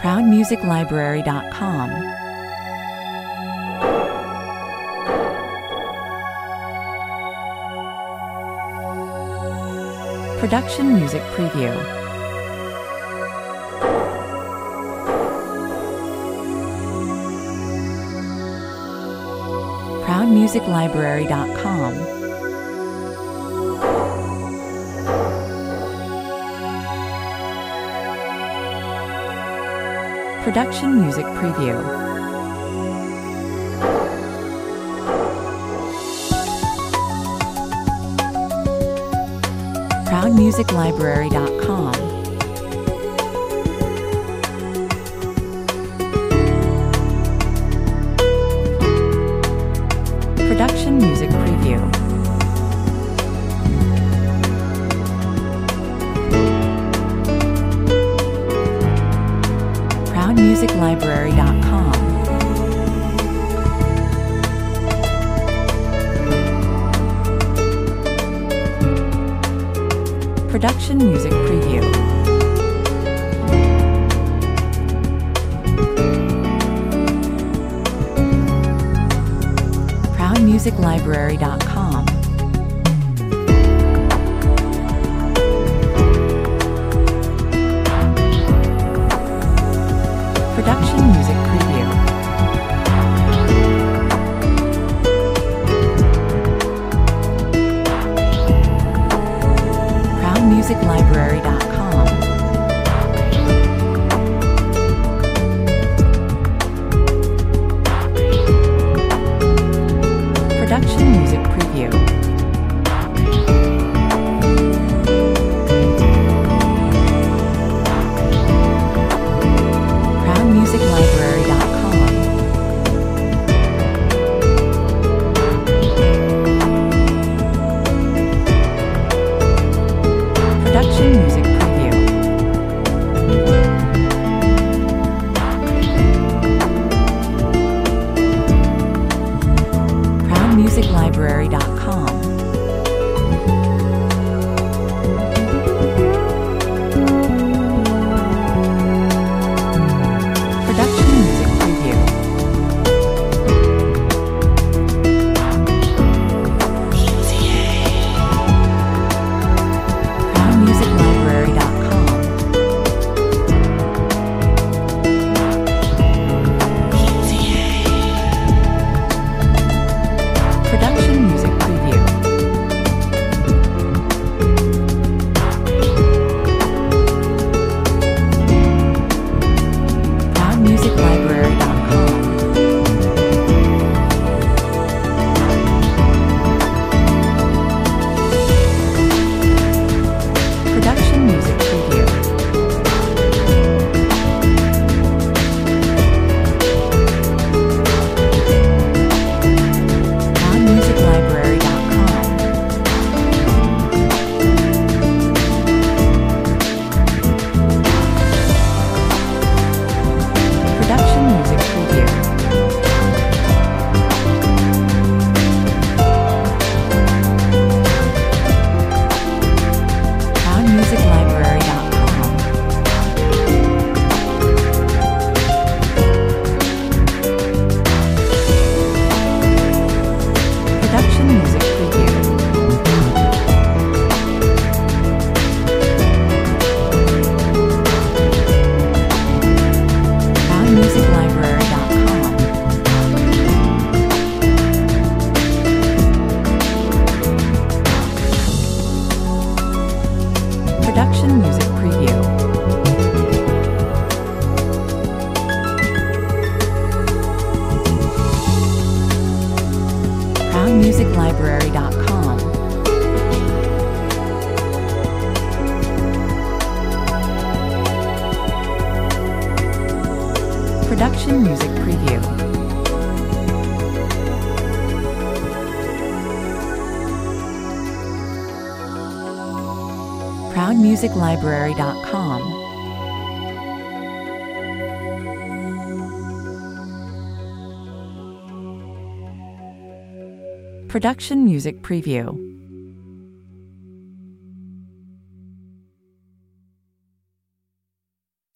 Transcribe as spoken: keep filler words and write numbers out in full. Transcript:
proud music library dot com. Production music preview. proud music library dot com. Production music preview. proud music library dot com. Production music preview. proud music library dot com. Production music preview. proud music library dot com. Production music preview. proud music library dot com. Production music preview. proud music library dot com. Production music preview. proud music library dot com. Production music preview. proud music library dot com. Production music preview. proud music library dot com. Production music preview. proud music library dot com. Production music preview. proud music library dot com. Production music preview. proud music library dot com. Production music preview. proud music library dot com. Production music preview. proud music library dot com. Production music preview.